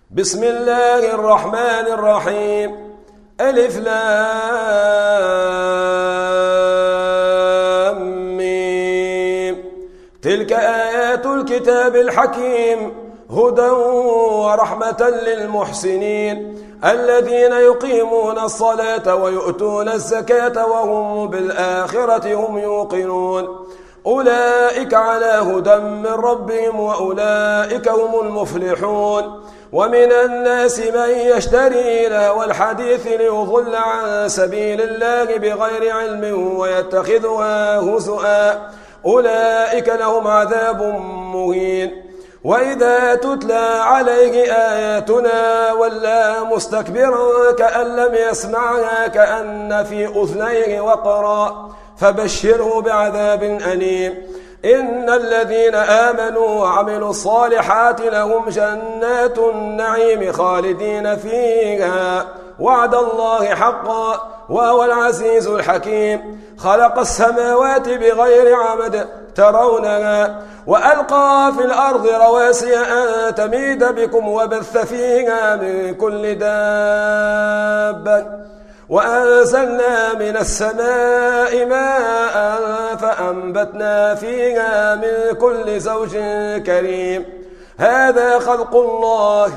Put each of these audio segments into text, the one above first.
بسم الله الرحمن الرحيم. ألف لام ميم. تلك آيات الكتاب الحكيم هدى ورحمة للمحسنين الذين يقيمون الصلاة ويؤتون الزكاة وهم بالآخرة هم يوقنون أولئك على هدى من ربهم وأولئك هم المفلحون. ومن الناس من يشتري لهو الحديث ليضل عن سبيل الله بغير علم ويتخذها هزؤا أولئك لهم عذاب مهين. وإذا تتلى عليه آياتنا ولى مستكبرا كأن لم يسمعها كأن في أذنيه وقرا فبشره بعذاب أليم. إن الذين آمنوا وعملوا الصالحات لهم جنات النعيم خالدين فيها وعد الله حقا وهو العزيز الحكيم. خلق السماوات بغير عمد ترونها وألقى في الأرض رواسي أن تميد بكم وبث فيها من كل دابة وأنزلنا من السماء ماء فأنبتنا فيها من كل زوج كريم. هذا خلق الله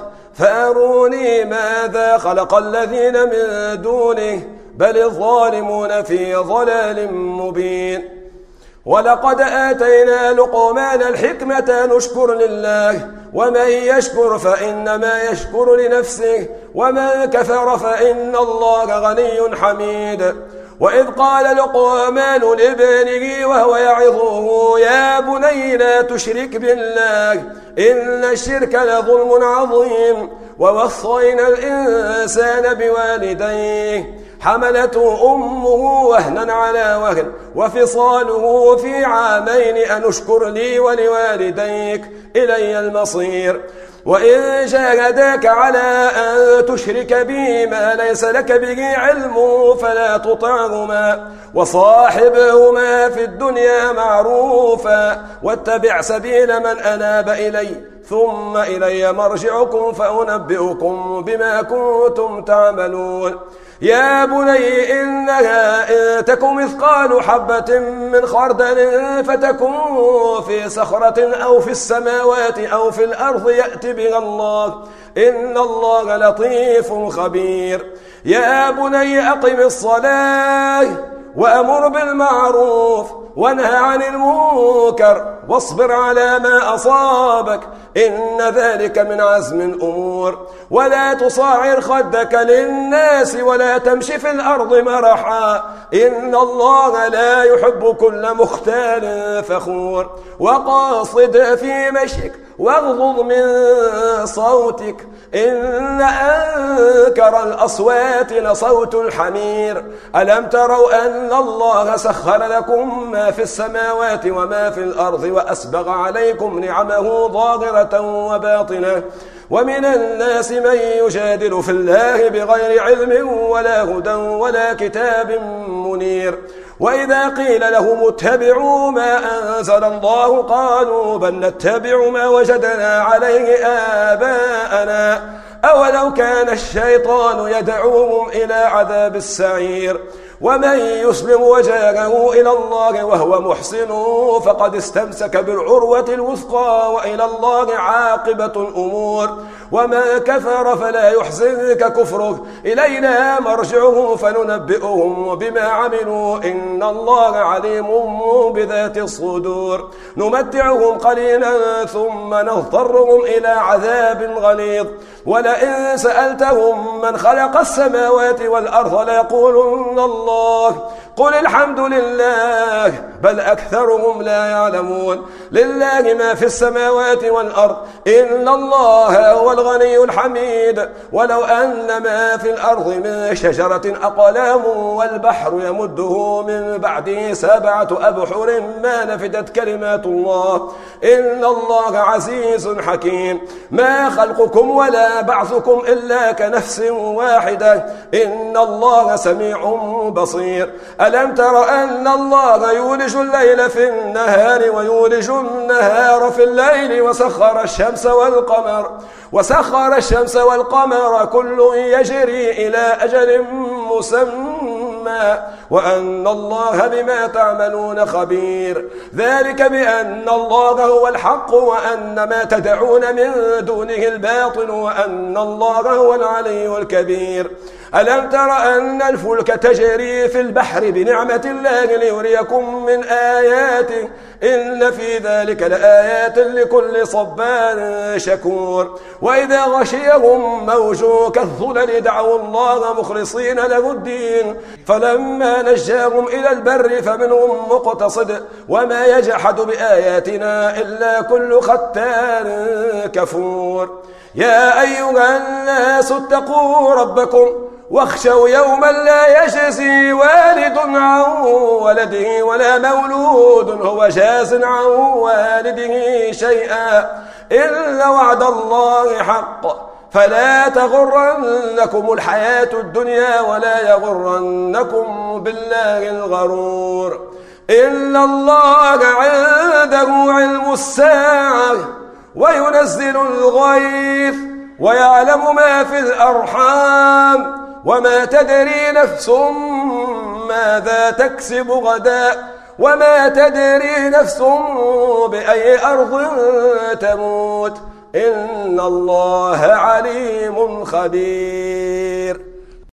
فأروني ماذا خلق الذين من دونه بل الظالمون في ضلال مبين. ولقد آتينا لقمان الحكمة نشكر لله ومن يشكر فإنما يشكر لنفسه ومن كفر فإن الله غني حميد. وإذ قال لقمان لابنه وهو يعظه يا بني لا تشرك بالله إن الشرك لظلم عظيم. ووصينا الإنسان بوالديه حملته أمه وهنا على وهن وفصاله في عامين أن اشكر لي ولوالديك إلي المصير. وإن جاهداك على أن تشرك بي ما ليس لك به علم فلا تطعهما وصاحبهما في الدنيا معروفا واتبع سبيل من أناب إلي ثم إلي مرجعكم فأنبئكم بما كنتم تعملون. يا بني إنها إن تك مثقال حبة من خردل فتكن في صخرة أو في السماوات أو في الأرض يأت بها الله إن الله لطيف خبير. يا بني أقم الصلاة وأمر بالمعروف وانهى عن المنكر واصبر على ما أصابك إن ذلك من عزم الأمور. ولا تصاعر خدك للناس ولا تمشي في الأرض مرحا إن الله لا يحب كل مختال فخور. وقاصد في مشيك واغضض من صوتك إن أنكر الأصوات لصوت الحمير. ألم تروا أن الله سخر لكم ما في السماوات وما في الأرض وأسبغ عليكم نعمه ظاهرة وباطنة. ومن الناس من يجادل في الله بغير علم ولا هدى ولا كتاب منير. وإذا قيل لهم اتبعوا ما أنزل الله قالوا بل نتبع ما وجدنا عليه آباءنا أولو كان الشيطان يدعوهم إلى عذاب السعير. ومن يسلم وجهه إلى الله وهو محسن فقد استمسك بالعروة الوثقى وإلى الله عاقبة الأمور. ومن كفر فلا يحزنك كفره إلينا مرجعه فننبئهم بما عملوا إن الله عليم بذات الصدور. نمتعهم قليلا ثم نضطرهم إلى عذاب غليظ. ولئن سألتهم من خلق السماوات والأرض ليقولن الله قل الحمد لله بل أكثرهم لا يعلمون. لله ما في السماوات والأرض إن الله هو الغني الحميد. ولو أن ما في الأرض من شجرة أقلام والبحر يمده من بعده 7 أبحر ما نفدت كلمات الله إن الله عزيز حكيم. ما خلقكم ولا بعثكم إلا كنفس واحدة إن الله سميع بصير. ألم تر أن الله يولج الليل في النهار ويولج النهار في الليل وسخر الشمس والشمس والقمر كل يجري إلى أجل مسمى وأن الله بما تعملون خبير. ذلك بأن الله هو الحق وأن ما تدعون من دونه الباطل وأن الله هو العلي الكبير. ألم تر أن الفلك تجري في البحر بنعمة الله ليريكم من آياته إن في ذلك لآيات لكل صبار شكور. وإذا غشيهم موج كالظلل دعوا الله مخلصين له الدين فلما نجاهم إلى البر فمنهم مقتصد وما يجحد بآياتنا إلا كل ختان كفور. يا أيها الناس اتقوا ربكم واخشوا يوما لا يجزي والد عن ولده ولا مولود هو جاز عن والده شيئا إلا وعد الله حق فلا تغرنكم الحياة الدنيا ولا يغرنكم بالله الغرور. إن الله عنده علم الساعة وينزل الغيث ويعلم ما في الأرحام وما تدري نفس ماذا تكسب غدا وما تدري نفس بأي أرض تموت إن الله عليم خبير.